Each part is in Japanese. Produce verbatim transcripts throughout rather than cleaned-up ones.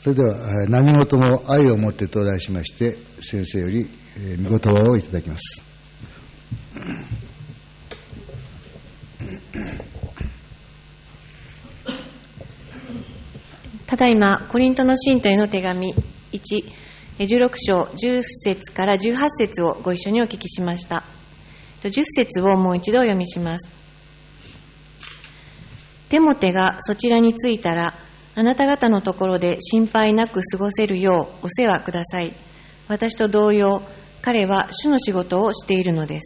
それでは、何事も愛をもってと題しまして、先生より御言葉をいただきます。 ただいま、コリントの信徒への手紙いち、じゅうろく章じゅっ節からじゅうはち節をご一緒にお聞きしました。じゅっ節をもう一度お読みします。テモテがそちらに着いたら、あなた方のところで心配なく過ごせるようお世話ください。私と同様、彼は主の仕事をしているのです。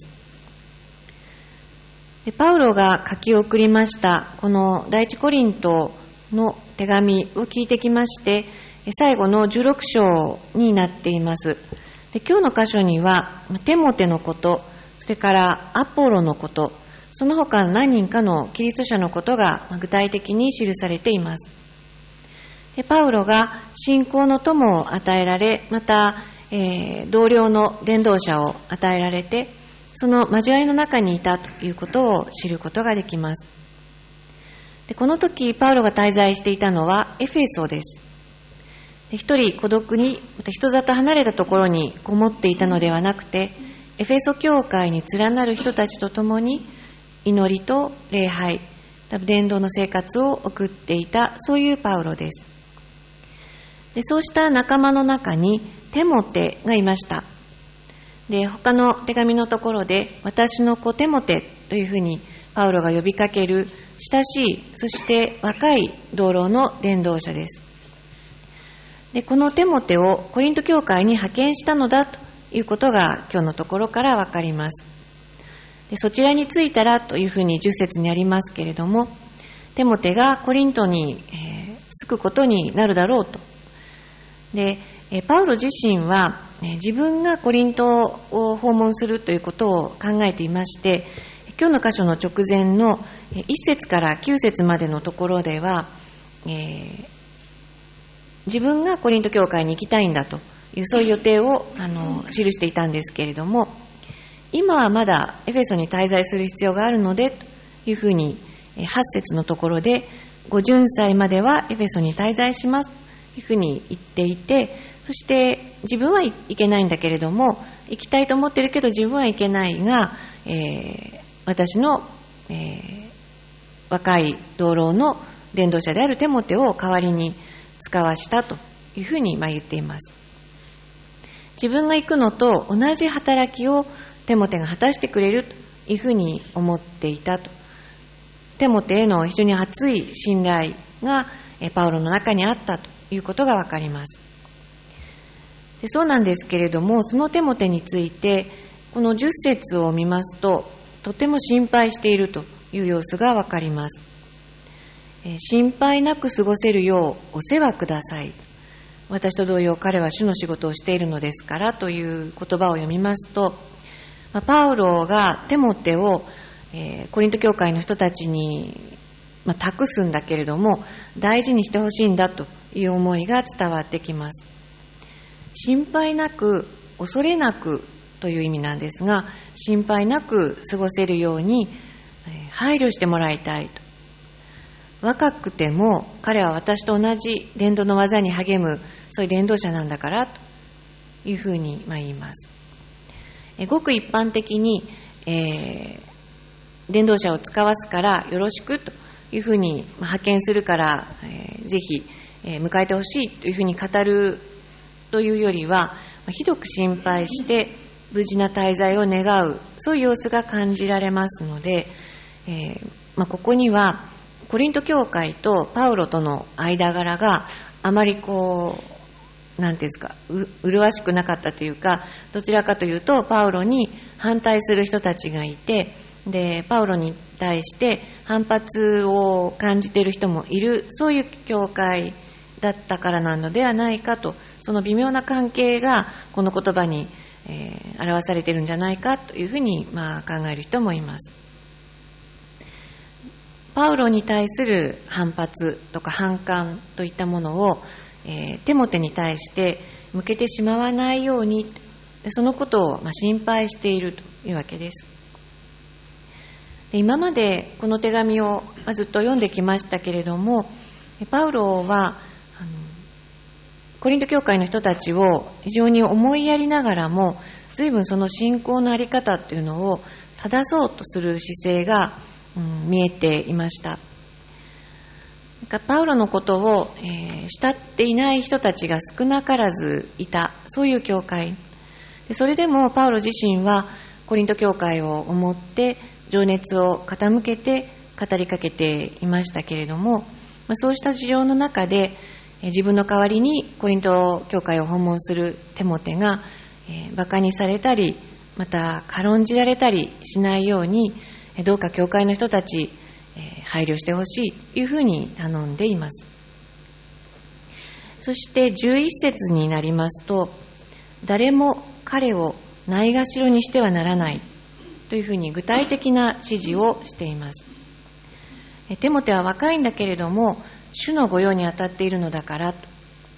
でパウロが書き送りましたこの第一コリントの手紙を聞いてきまして、最後のじゅうろく章になっています。で今日の箇所にはテモテのこと、それからアポロのこと、その他何人かのキリスト者のことが具体的に記されています。でパウロが信仰の友を与えられ、また、えー、同僚の伝道者を与えられて、その交わりの中にいたということを知ることができます。でこの時パウロが滞在していたのはエフェソです。で一人孤独にまた人里離れたところにこもっていたのではなくて、エフェソ教会に連なる人たちと共に祈りと礼拝、伝道の生活を送っていた、そういうパウロです。でそうした仲間の中にテモテがいました。で他の手紙のところで、私の子テモテというふうにパウロが呼びかける親しい、そして若い同僚の伝道者です。でこのテモテをコリント教会に派遣したのだということが今日のところからわかります。でそちらに着いたらというふうにじゅっ節にありますけれども、テモテがコリントに、えー、着くことになるだろうと。でパウロ自身は自分がコリントを訪問するということを考えていまして、今日の箇所の直前のいち節からきゅう節までのところでは、えー、自分がコリント教会に行きたいんだというそういう予定をあの記していたんですけれども、今はまだエフェソに滞在する必要があるのでというふうにはち節のところで、ご巡歳まではエフェソに滞在しますというふうに言っていて、そして自分は行けないんだけれども、行きたいと思ってるけど自分は行けないが、えー、私の、えー、若い同僚の伝道者であるテモテを代わりに使わしたというふうにまあ言っています。自分が行くのと同じ働きをテモテが果たしてくれるというふうに思っていたと。テモテへの非常に熱い信頼がパウロの中にあったということがわかります。でそうなんですけれども、そのテモテについてこのじゅっ節を見ますと、とても心配しているという様子がわかります。心配なく過ごせるようお世話ください。私と同様、彼は主の仕事をしているのですからという言葉を読みますと、パウロがテモテをコリント教会の人たちに託すんだけれども、大事にしてほしいんだという思いが伝わってきます。心配なく、恐れなくという意味なんですが、心配なく過ごせるように配慮してもらいたいと。若くても彼は私と同じ伝道の技に励む、そういう伝道者なんだからというふうにまあ言います。ごく一般的に、えー、伝道者を使わすからよろしくというふうに派遣するから、えー、ぜひ、えー、迎えてほしいというふうに語るというよりは、ひどく心配して無事な滞在を願う、そういう様子が感じられますので、えーまあ、ここにはコリント教会とパウロとの間柄があまりこう、なんていうんですか、う麗しくなかったというか、どちらかというとパウロに反対する人たちがいて、でパウロに対して反発を感じている人もいる、そういう教会だったからなのではないかと、その微妙な関係がこの言葉に、えー、表されているんじゃないかというふうに、まあ、考える人もいます。パウロに対する反発とか反感といったものを、えー、テモテに対して向けてしまわないように、そのことを、まあ、心配しているというわけです。で今までこの手紙をずっと読んできましたけれども、パウロはあのコリント教会の人たちを非常に思いやりながらも、随分その信仰の在り方というのを正そうとする姿勢が、うん、見えていました。パウロのことを、えー、慕っていない人たちが少なからずいた、そういう教会で、それでもパウロ自身はコリント教会を思って情熱を傾けて語りかけていましたけれども、そうした事情の中で自分の代わりにコリント教会を訪問するテモテがバカにされたり、また軽んじられたりしないように、どうか教会の人たち配慮してほしいというふうに頼んでいます。そしてじゅういっ節になりますと、誰も彼をないがしろにしてはならないというふうに具体的な指示をしています。テモテは若いんだけれども、主の御用に当たっているのだからと、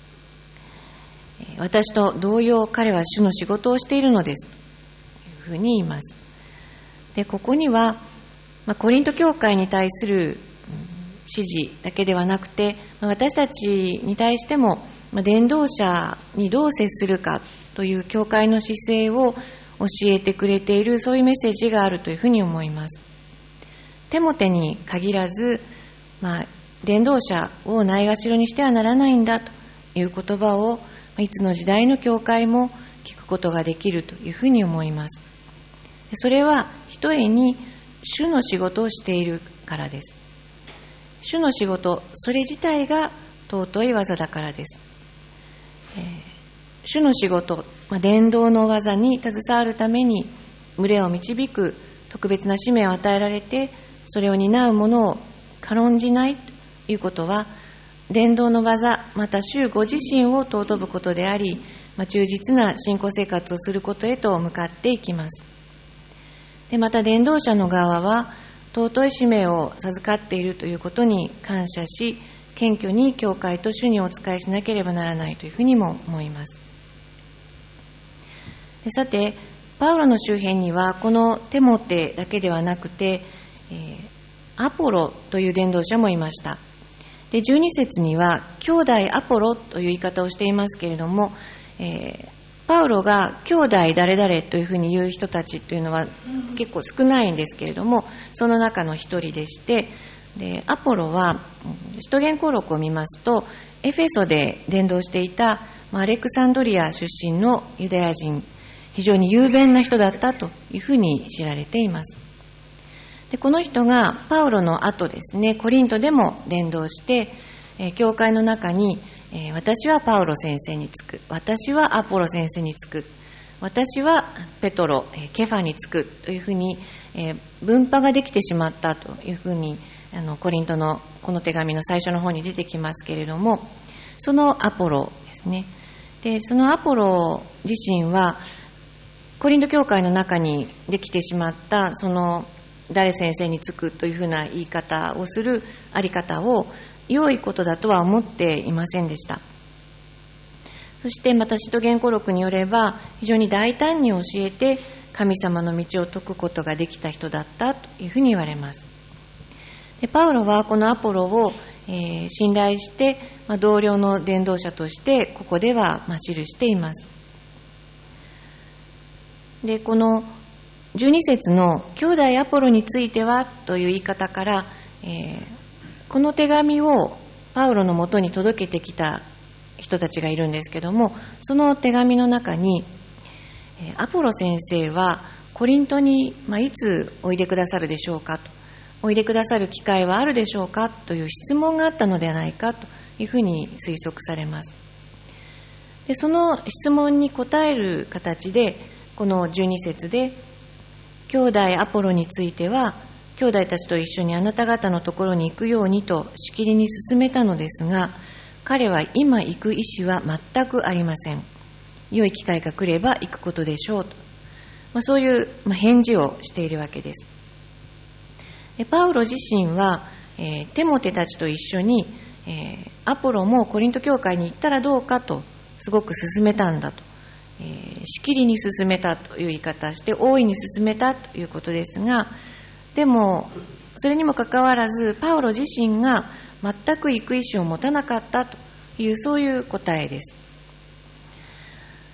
私と同様彼は主の仕事をしているのですというふうに言います。で、ここには、まあ、コリント教会に対する指示だけではなくて、まあ、私たちに対しても、まあ、伝道者にどう接するかという教会の姿勢を教えてくれている、そういうメッセージがあるというふうに思います。テモテに限らず、まあ、伝道者をないがしろにしてはならないんだという言葉を、いつの時代の教会も聞くことができるというふうに思います。それはひとえに主の仕事をしているからです。主の仕事、それ自体が尊い技だからです。えー、主の仕事、まあ、伝道の技に携わるために群れを導く特別な使命を与えられて、それを担う者を軽んじないということは、伝道の技、また主ご自身を尊ぶことであり、まあ、忠実な信仰生活をすることへと向かっていきます。で、また伝道者の側は尊い使命を授かっているということに感謝し、謙虚に教会と主にお仕えしなければならないというふうにも思います。で、さて、パウロの周辺にはこのテモテだけではなくて、えー、アポロという伝道者もいました。で、じゅうに節には兄弟アポロという言い方をしていますけれども、えー、パウロが兄弟誰々というふうに言う人たちというのは結構少ないんですけれども、その中の一人でして、で、アポロは使徒言行録を見ますと、エフェソで伝道していたアレクサンドリア出身のユダヤ人、非常に雄弁な人だったというふうに知られています。で、この人がパウロの後ですね、コリントでも伝道して、えー、教会の中に、えー、私はパウロ先生につく、私はアポロ先生につく、私はペトロ、えー、ケファにつくというふうに、えー、分派ができてしまったというふうに、あのコリントのこの手紙の最初の方に出てきますけれども、そのアポロですね。で、そのアポロ自身はコリント教会の中にできてしまったその誰先生につくというふうな言い方をするあり方を良いことだとは思っていませんでした。そしてまた使徒言行録によれば、非常に大胆に教えて神様の道を説くことができた人だったというふうに言われます。で、パウロはこのアポロを、えー、信頼して、まあ、同僚の伝道者としてここでは、まあ、記しています。で、このじゅうに節の兄弟アポロについてはという言い方から、えー、この手紙をパウロのもとに届けてきた人たちがいるんですけども、その手紙の中に、アポロ先生はコリントに、まあ、いつおいでくださるでしょうかと、おいでくださる機会はあるでしょうかという質問があったのではないかというふうに推測されます。で、その質問に答える形で、このじゅうに節で、兄弟アポロについては、兄弟たちと一緒にあなた方のところに行くようにとしきりに勧めたのですが、彼は今行く意思は全くありません。良い機会が来れば行くことでしょうと、まあ、そういう、まあ、返事をしているわけです。で、パウロ自身は、えー、テモテたちと一緒に、えー、アポロもコリント教会に行ったらどうかとすごく勧めたんだと。えー、しきりに進めたという言い方して、大いに進めたということですが、でもそれにもかかわらずパウロ自身が全く行く意思を持たなかったという、そういう答えです。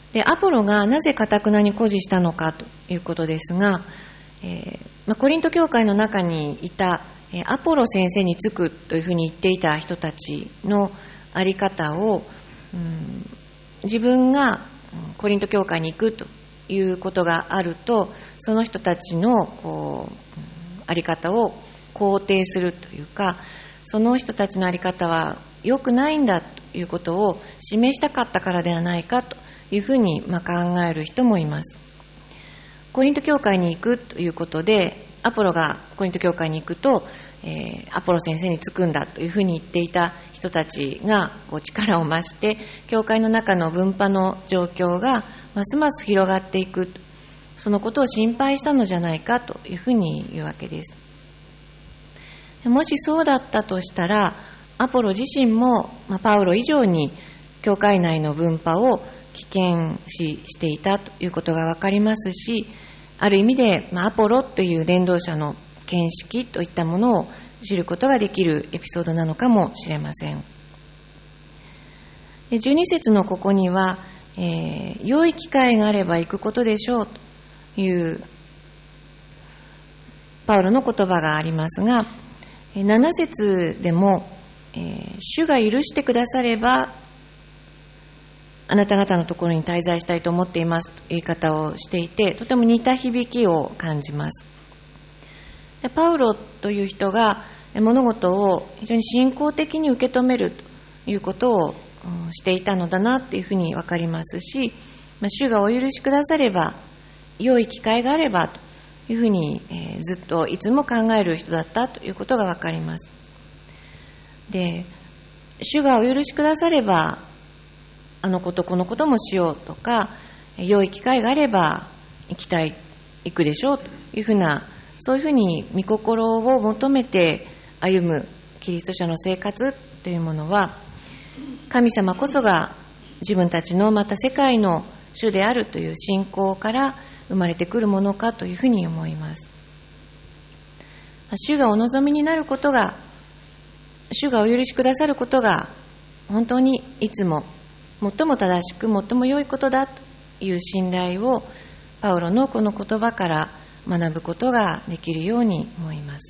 で、アポロがなぜ堅なに固辞したのかということですが、えーまあ、コリント教会の中にいた、えー、アポロ先生につくというふうに言っていた人たちのあり方を、うん、自分がコリント教会に行くということがあると、その人たちのこう、あり方を肯定するというか、その人たちのあり方は良くないんだということを示したかったからではないかというふうにまあ考える人もいます。コリント教会に行くということで、アポロがコリント教会に行くと、えー、アポロ先生につくんだというふうに言っていた人たちがこう力を増して、教会の中の分派の状況がますます広がっていく、そのことを心配したのじゃないかというふうに言うわけです。もしそうだったとしたら、アポロ自身も、まあ、パウロ以上に教会内の分派を危険視していたということがわかりますし、ある意味で、まあ、アポロという伝道者の見識といったものを知ることができるエピソードなのかもしれません。で、じゅうに節のここには、えー、良い機会があれば行くことでしょうというパウロの言葉がありますが、なな節でも、えー、主が許してくださればあなた方のところに滞在したいと思っていますという言い方をしていて、とても似た響きを感じます。で、パウロという人が物事を非常に信仰的に受け止めるということをしていたのだなというふうに分かりますし、まあ、主がお許しくだされば、良い機会があればというふうに、えー、ずっといつも考える人だったということが分かります。で、主がお許しくださればあのことこのこともしようとか、良い機会があれば行きたい、行くでしょうというふうな、そういうふうに御心を求めて歩むキリスト者の生活というものは、神様こそが自分たちのまた世界の主であるという信仰から生まれてくるものかというふうに思います。主がお望みになることが、主がお許しくださることが本当にいつも最も正しく最も良いことだという信頼をパウロのこの言葉から学ぶことができるように思います。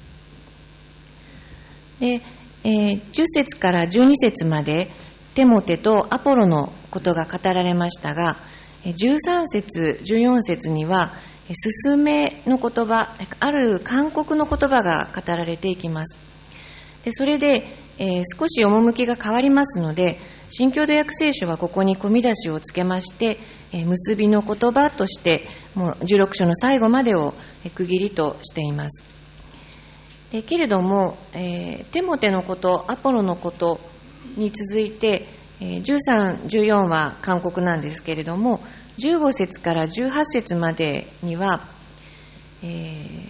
で、えー、じゅっ節からじゅうに節までテモテとアポロのことが語られましたが、じゅうさん節、じゅうよん節には勧めの言葉、ある勧告の言葉が語られていきます。で、それで、えー、少し趣が変わりますので、新共同訳聖書はここに込み出しをつけまして、えー、結びの言葉としてもうじゅうろく章の最後までを区切りとしています。でけれども、えー、テモテのこと、アポロのことに続いて、えー、じゅうさん、じゅうよんは勧告なんですけれども、じゅうご節からじゅうはち節までには、えー、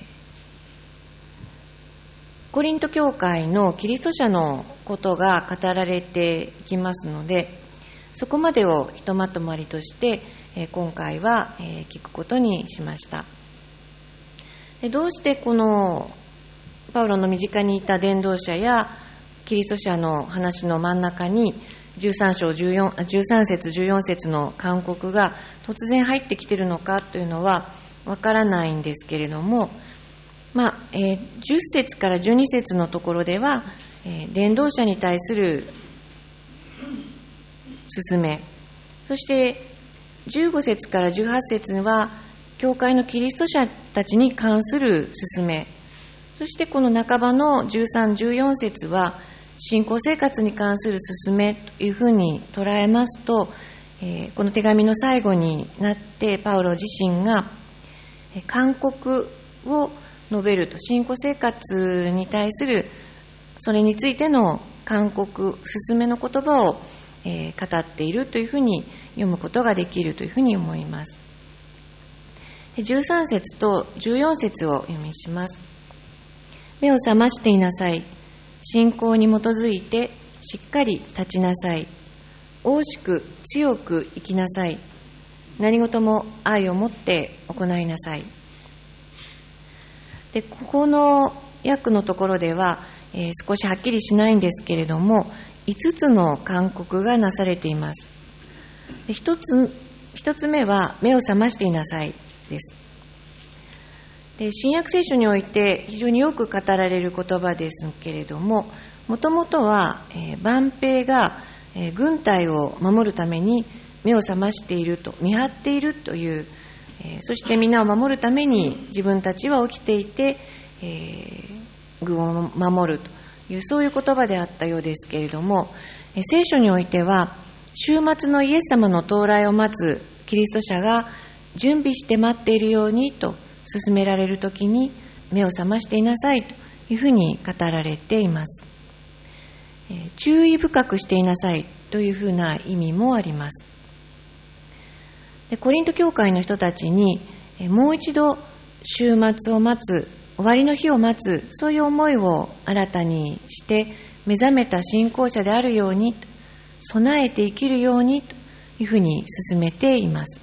コリント教会のキリスト者のことが語られていきますので、そこまでをひとまとまりとして、えー、今回は、えー、聞くことにしました。でどうしてこのパウロの身近にいた伝道者やキリスト者の話の真ん中にじゅうさん章じゅうよん、じゅうさん節じゅうよん節の勧告が突然入ってきているのかというのはわからないんですけれども、まあえー、じゅっ節からじゅうに節のところでは、えー、伝道者に対する勧め、そしてじゅうご節からじゅうはち節は教会のキリスト者たちに関する勧め、そしてこの半ばのじゅうさん、じゅうよん節は信仰生活に関する勧めというふうに捉えますと、えー、この手紙の最後になってパウロ自身が勧告を述べると、信仰生活に対するそれについての勧告、勧めの言葉を、えー、語っているというふうに読むことができるというふうに思います。じゅうさん節とじゅうよん節を読みします。目を覚ましていなさい。信仰に基づいてしっかり立ちなさい。大しく強く生きなさい。何事も愛を持って行いなさい。で、ここの訳のところでは、えー、少しはっきりしないんですけれども、いつつの勧告がなされています。で、ひとつ一つ目は、目を覚ましていなさいです。で、新約聖書において非常によく語られる言葉ですけれども、もともとは、えー、万兵が、えー、軍隊を守るために目を覚ましていると、見張っているという、えー、そして皆を守るために自分たちは起きていて、えー、軍を守るという、そういう言葉であったようですけれども、えー、聖書においては、週末のイエス様の到来を待つキリスト者が準備して待っているようにと勧められるときに、目を覚ましていなさいというふうに語られています。注意深くしていなさいというふうな意味もあります。で、コリント教会の人たちにもう一度週末を待つ、終わりの日を待つ、そういう思いを新たにして目覚めた信仰者であるように、備えて生きるようにというふうに進めています。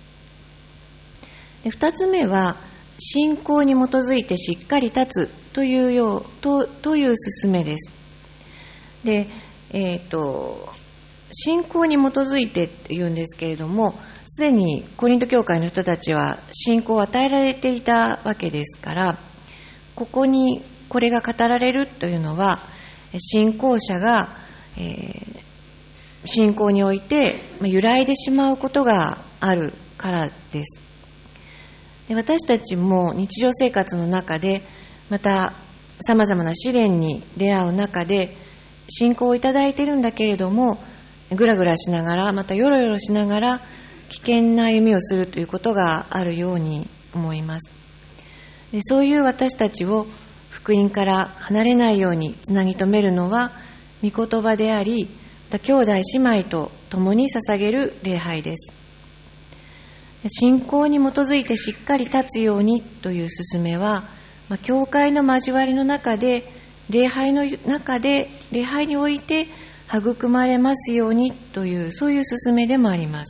で、二つ目は、信仰に基づいてしっかり立つというよう、と、という勧めです。で、えっと、信仰に基づいてって言うんですけれども、すでにコリント教会の人たちは信仰を与えられていたわけですから、ここにこれが語られるというのは、信仰者が、えー、信仰において揺らいでしまうことがあるからです。で、私たちも日常生活の中で、また様々な試練に出会う中で、信仰をいただいているんだけれども、ぐらぐらしながら、またよろよろしながら、危険な歩みをするということがあるように思います。で、そういう私たちを福音から離れないようにつなぎ止めるのは、御言葉であり、また兄弟姉妹と共に捧げる礼拝です。信仰に基づいてしっかり立つようにという勧めは、まあ、教会の交わりの中で、礼拝の中で、礼拝において育まれますようにという、そういう勧めでもあります。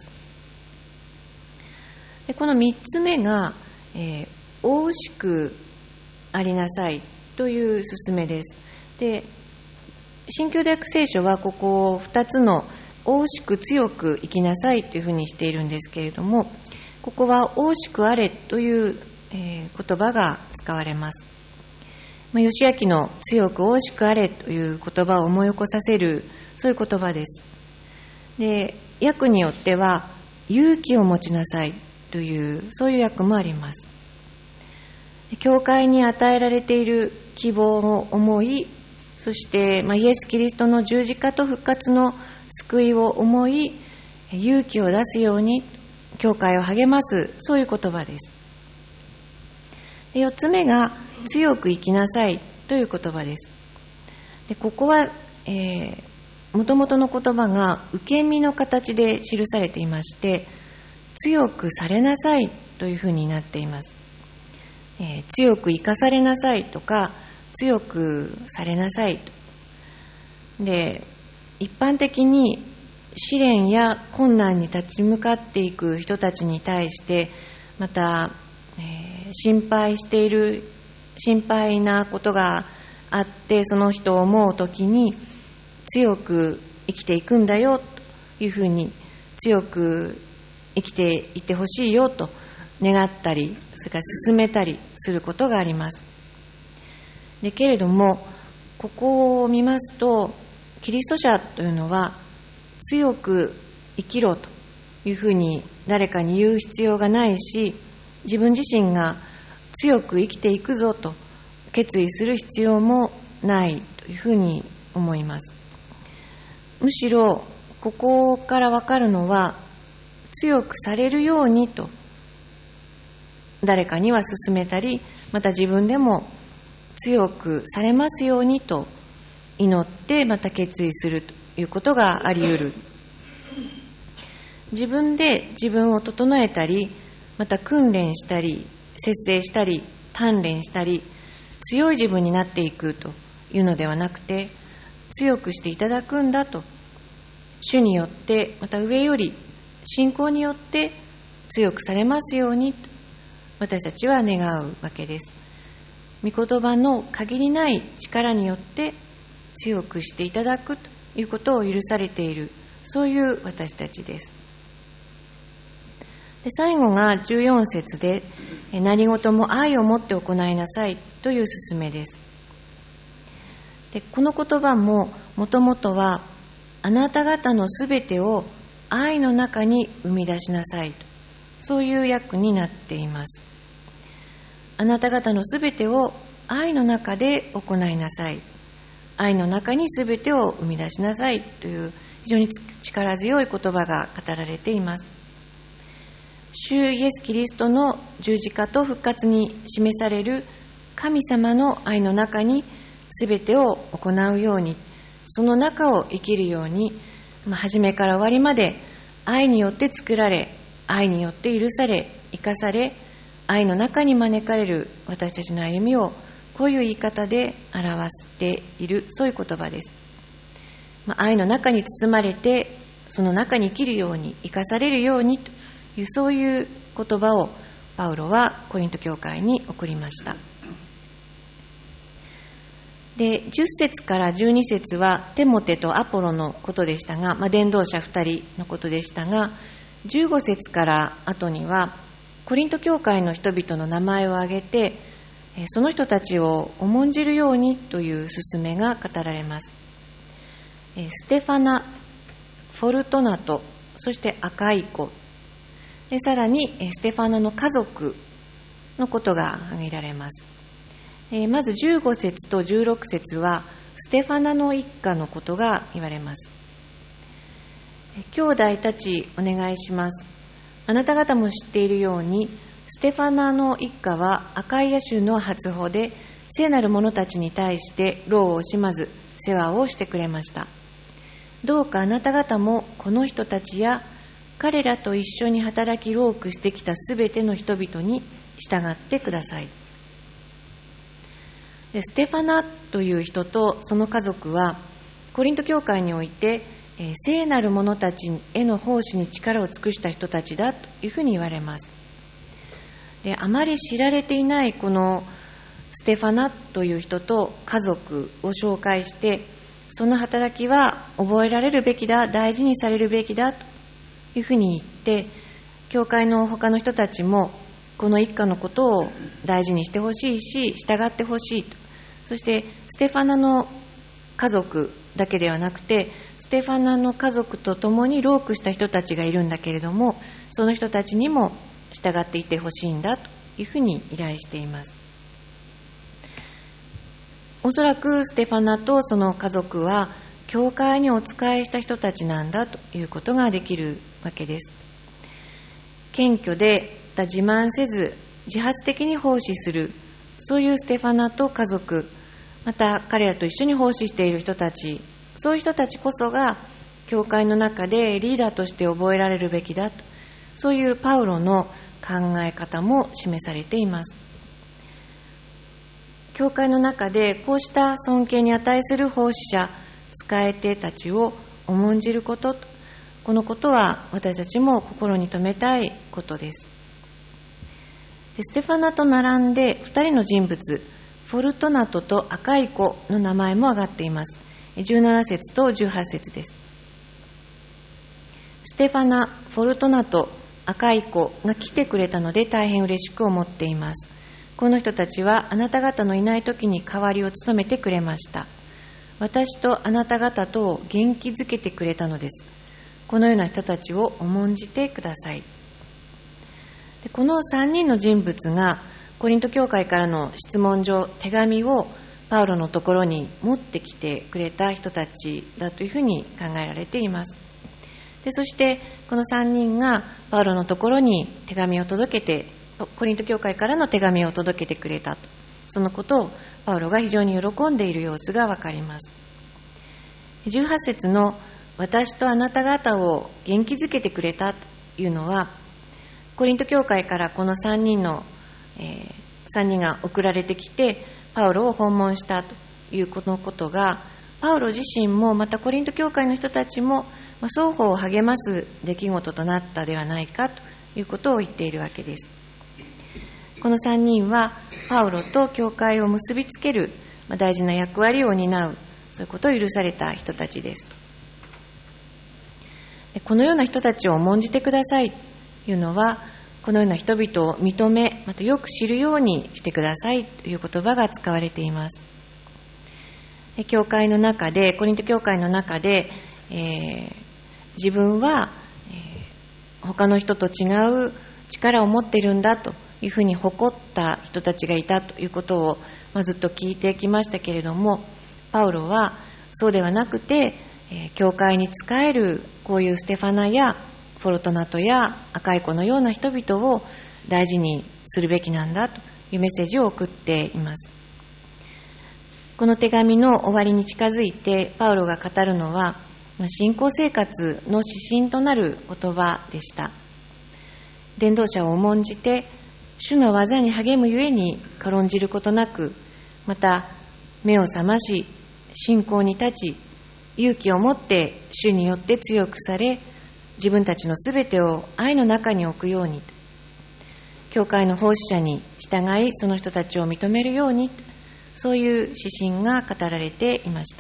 で、この三つ目が、えー、大しくありなさいという勧めです。で、新共同訳聖書はここを二つの大しく強く生きなさいというふうにしているんですけれども、ここは大しくあれという、えー、言葉が使われます。義明の強く大しくあれという言葉を思い起こさせる、そういう言葉です。で、訳によっては勇気を持ちなさいという、そういう訳もあります。教会に与えられている希望を思い、そして、まあ、イエス・キリストの十字架と復活の救いを思い、勇気を出すように教会を励ます、そういう言葉です。で、四つ目が強く生きなさいという言葉です。で、ここは、えー、元々の言葉が受け身の形で記されていまして、強くされなさいというふうになっています。えー、強く生かされなさいとか、強くされなさいと。で、一般的に試練や困難に立ち向かっていく人たちに対して、また、えー、心配している心配なことがあって、その人を思うときに強く生きていくんだよというふうに、強く生きていってほしいよと願ったり、それから進めたりすることがあります。でけれども、ここを見ますと、キリスト者というのは強く生きろというふうに誰かに言う必要がないし、自分自身が強く生きていくぞと決意する必要もないというふうに思います。むしろここからわかるのは、強くされるようにと誰かには勧めたり、また自分でも強くされますようにと祈ってまた決意するということがあり得る。自分で自分を整えたり、また訓練したり、節制したり、鍛錬したり、強い自分になっていくというのではなくて、強くしていただくんだと、主によって、また上より信仰によって強くされますようにと私たちは願うわけです。御言葉の限りない力によって強くしていただくということを許されている、そういう私たちです。 で最後がじゅうよん節で、何事も愛を持って行いなさいという勧めです。でこの言葉ももともとは、あなた方のすべてを愛の中に生み出しなさいと、そういう訳になっています。あなた方のすべてを愛の中で行いなさい、愛の中にすべてを生み出しなさいという非常に力強い言葉が語られています。主イエス・キリストの十字架と復活に示される神様の愛の中にすべてを行うように、その中を生きるように、初めから終わりまで愛によって作られ、愛によって許され、生かされ、愛の中に招かれる私たちの歩みを、こういう言い方で表している、そういう言葉です。愛の中に包まれて、その中に生きるように、生かされるようにという、そういう言葉をパウロはコリント教会に送りました。で、じゅっ節からじゅうに節はテモテとアポロのことでしたが、まあ、伝道者ふたりのことでしたが、じゅうご節から後にはコリント教会の人々の名前を挙げて、その人たちを重んじるようにという勧めが語られます。ステファナ、フォルトナト、そしてアカイコ、でさらにステファナの家族のことが挙げられます。まずじゅうご節とじゅうろく節はステファナの一家のことが言われます。兄弟たちお願いします。あなた方も知っているように、ステファナの一家はアカイア州の初歩で、聖なる者たちに対して労を惜しまず世話をしてくれました。どうかあなた方もこの人たちや彼らと一緒に働き労苦してきたすべての人々に従ってください。でステファナという人とその家族はコリント教会において、えー、聖なる者たちへの奉仕に力を尽くした人たちだというふうに言われます。であまり知られていないこのステファナという人と家族を紹介して、その働きは覚えられるべきだ、大事にされるべきだというふうに言って、教会の他の人たちもこの一家のことを大事にしてほしいし、従ってほしいと。そしてステファナの家族だけではなくて、ステファナの家族と共に労苦した人たちがいるんだけれども、その人たちにも従っていてほしいんだというふうに依頼しています。おそらくステファナとその家族は教会にお仕えした人たちなんだということができるわけです。謙虚で自慢せず自発的に奉仕する、そういうステファナと家族、また彼らと一緒に奉仕している人たち、そういう人たちこそが教会の中でリーダーとして覚えられるべきだと、そういうパウロの考え方も示されています。教会の中でこうした尊敬に値する奉仕者、仕え手たちを重んじること、このことは私たちも心に留めたいことです。でステファナと並んでふたりの人物、フォルトナトとアカイコの名前も挙がっています。じゅうなな節とじゅうはち節です。ステファナ、フォルトナト、アカイコが来てくれたので大変嬉しく思っています。この人たちはあなた方のいない時に代わりを務めてくれました。私とあなた方とを元気づけてくれたのです。このような人たちを重んじてください。でこのさんにんの人物がコリント教会からの質問状、手紙をパウロのところに持ってきてくれた人たちだというふうに考えられています。でそしてこのさんにんがパウロのところに手紙を届けて、コリント教会からの手紙を届けてくれたと、そのことをパウロが非常に喜んでいる様子がわかります。じゅうはち節の私とあなた方を元気づけてくれたというのは、コリント教会からこのさんにんの、えー、さんにんが送られてきてパウロを訪問したというこのことが、パウロ自身もまたコリント教会の人たちも双方を励ます出来事となったではないかということを言っているわけです。このさんにんはパウロと教会を結びつける大事な役割を担う、そういうことを許された人たちです。このような人たちを重んじてくださいというのは、 このような人々を認め、またよく知るようにしてくださいという言葉が使われています。教会の中で、コリント教会の中で、えー、自分は、えー、他の人と違う力を持っているんだというふうに誇った人たちがいたということを、まあ、ずっと聞いてきましたけれども、パウロはそうではなくて、えー、教会に仕えるこういうステファナやフォルトナトや赤い子のような人々を大事にするべきなんだというメッセージを送っています。この手紙の終わりに近づいてパウロが語るのは、信仰生活の指針となる言葉でした。伝道者を重んじて主の技に励むゆえに軽んじることなく、また目を覚まし信仰に立ち、勇気を持って主によって強くされ、自分たちのすべてを愛の中に置くように、教会の奉仕者に従いその人たちを認めるように、そういう指針が語られていました。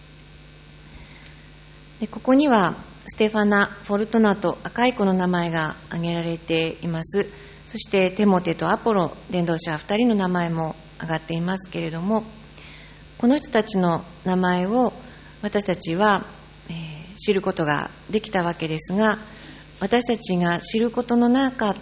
でここにはステファナ、フォルトナト、赤い子の名前が挙げられています。そしてテモテとアポロ、伝道者ふたりの名前も挙がっていますけれども、この人たちの名前を私たちは、えー、知ることができたわけですが、私たちが知ることのなかった、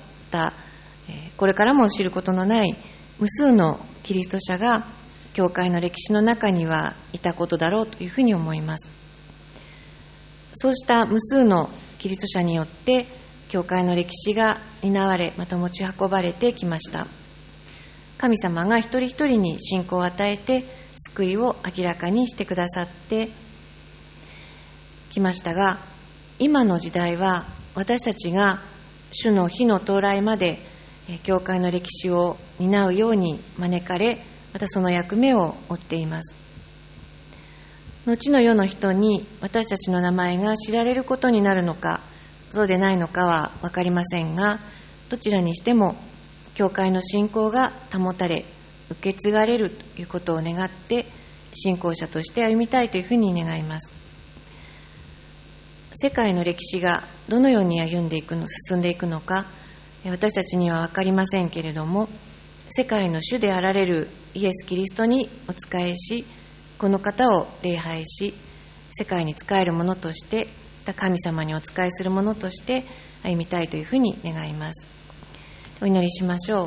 えー、これからも知ることのない無数のキリスト者が教会の歴史の中にはいたことだろうというふうに思います。そうした無数のキリスト者によって教会の歴史が担われ、また持ち運ばれてきました。神様が一人一人に信仰を与えて救いを明らかにしてくださってきましたが、今の時代は私たちが主の日の到来まで教会の歴史を担うように招かれ、またその役目を負っています。後の世の人に私たちの名前が知られることになるのか、そうでないのかは分かりませんが、どちらにしても教会の信仰が保たれ、受け継がれるということを願って信仰者として歩みたいというふうに願います。世界の歴史がどのように歩んでいくの、進んでいくのか、私たちには分かりませんけれども、世界の主であられるイエス・キリストにお仕えし、この方を礼拝し、世界に仕える者として、神様にお仕えする者として歩みたいというふうに願います。お祈りしましょう。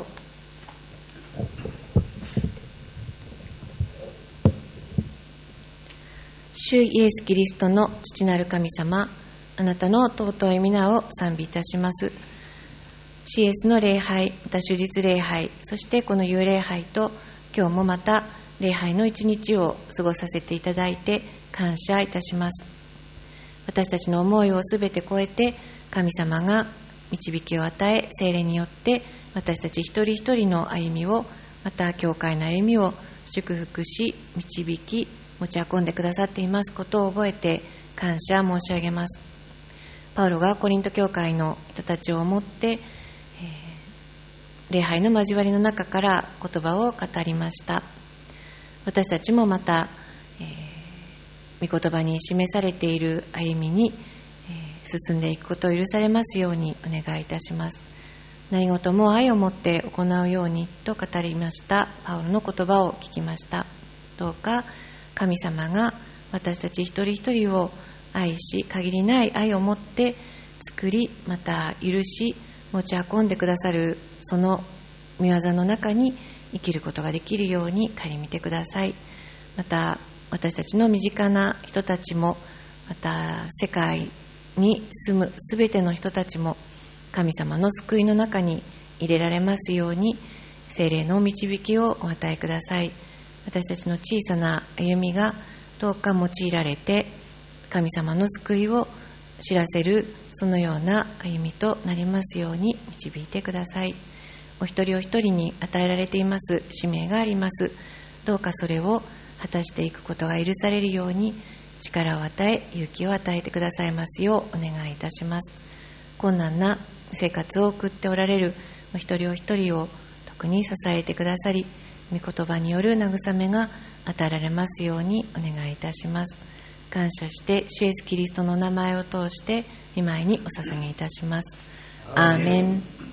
主イエス・キリストの父なる神様、あなたの尊い皆を賛美いたします。シーエス の礼拝、また主日礼拝、そしてこの幽礼拝と今日もまた礼拝の一日を過ごさせていただいて感謝いたします。私たちの思いをすべて超えて神様が導きを与え、聖霊によって私たち一人一人の歩みを、また教会の歩みを祝福し、導き、持ち運んでくださっていますことを覚えて感謝申し上げます。パウロがコリント教会の人たちを思って、えー、礼拝の交わりの中から言葉を語りました。私たちもまた、えー、御言葉に示されている歩みに、えー、進んでいくことを許されますようにお願いいたします。何事も愛を持って行うようにと語りましたパウロの言葉を聞きました。どうか神様が私たち一人一人を愛し、限りない愛を持って作り、また許し、持ち運んでくださるその御業の中に生きることができるように顧みてください。また私たちの身近な人たちも、また世界に住むすべての人たちも神様の救いの中に入れられますように、聖霊の導きをお与えください。私たちの小さな歩みがどうか用いられて、神様の救いを知らせるそのような歩みとなりますように導いてください。お一人お一人に与えられています使命があります。どうかそれを果たしていくことが許されるように力を与え、勇気を与えてくださいますようお願いいたします。困難な生活を送っておられるお一人お一人を特に支えてくださり、御言葉による慰めが与えられますようにお願いいたします。感謝して主イエスキリストの名前を通して御前にお捧げいたします。アーメン。